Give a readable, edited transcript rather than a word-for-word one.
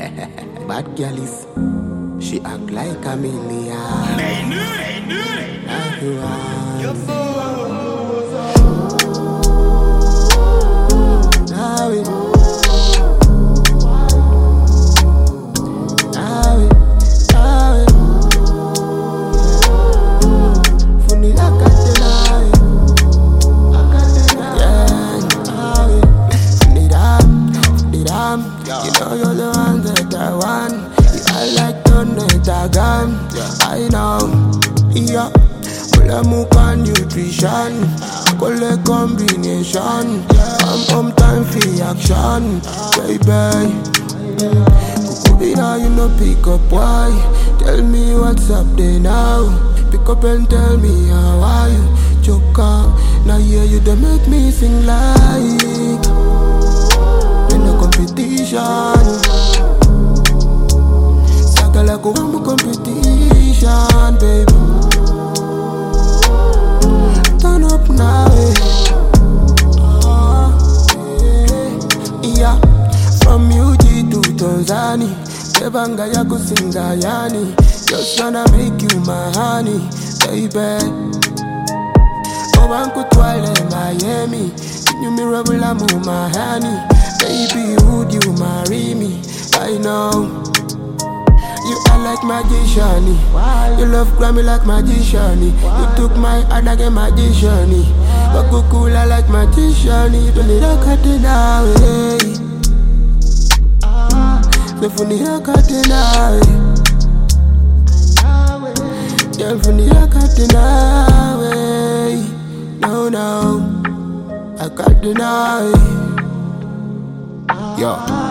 Bad girl is, she act like a million. You know you're the one that I want. I like the night I know. Yeah, Mulamuka nutrition, Kole combination. I'm time for action, baby. Kukubira, you know pick up why. Tell me what's up there now. Pick up and tell me how are you. Choka, now yeah you they make me sing like. Competition, Sakala go competition, baby. Turn up now, yeah. From UG to Tanzania, Tebanga yako singayani. Just wanna make you my honey, baby. Obanku twale Miami, you me rebel I'm my honey. Baby, would you marry me? I know you are like magician. You love Grammy like magician. You took my heart like a magician. But cool like magician. Don't need a cutting away. The funny a cutting away. The funny a cutting away. No, I cutting away. Yo.